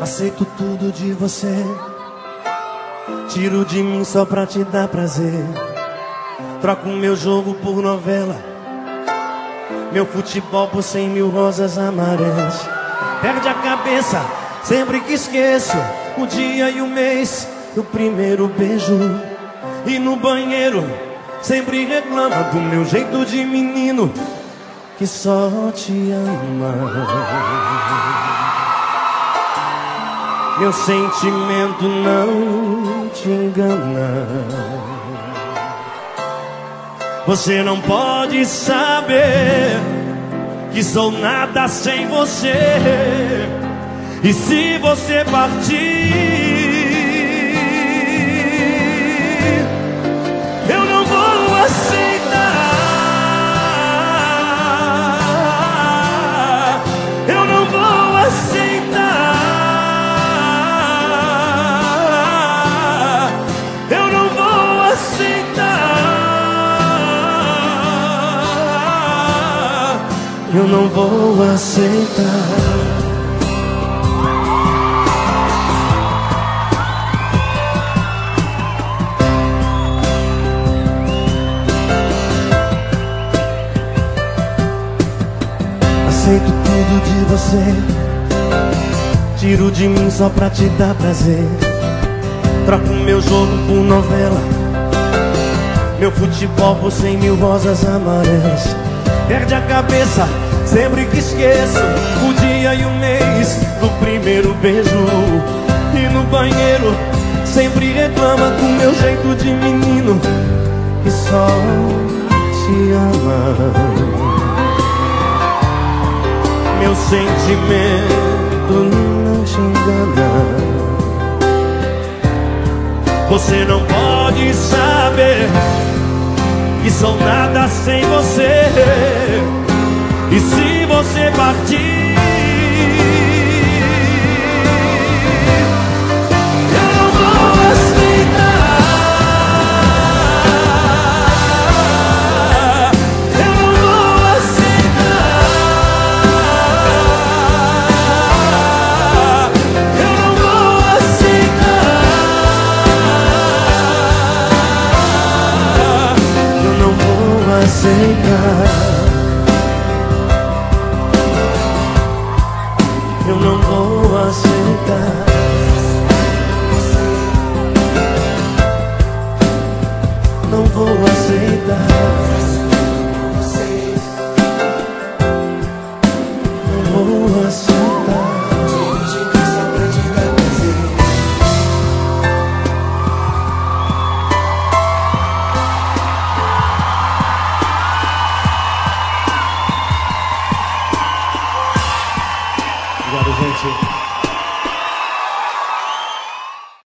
Aceito tudo de você, tiro de mim só pra te dar prazer. Troco meu jogo por novela, meu futebol por 100.000 rosas amarelas. Perde a cabeça sempre que esqueço o dia e o mês do primeiro beijo. E no banheiro sempre reclama do meu jeito de menino que só te ama. Meu sentimento não te engana. Você não pode saber que sou nada sem você. E se você partir, eu não vou aceitar. Eu não vou aceitar. Eu não vou aceitar. Eu não vou aceitar. Aceito tudo de você, tiro de mim só pra te dar prazer. Troco meu jogo por novela, meu futebol por 100.000 rosas amarelas. Perde a cabeça sempre que esqueço o dia e o mês do primeiro beijo. E no banheiro sempre reclama do meu jeito de menino que só te ama. Meu sentimento não te engana. Você não pode saber que sou nada sem você. E se você partir, eu não vou aceitar. Eu não vou aceitar. Eu não vou aceitar. Eu não vou aceitar. Eu não vou aceitar. Não vou aceitar. Não vou aceitar. Obrigado, gente.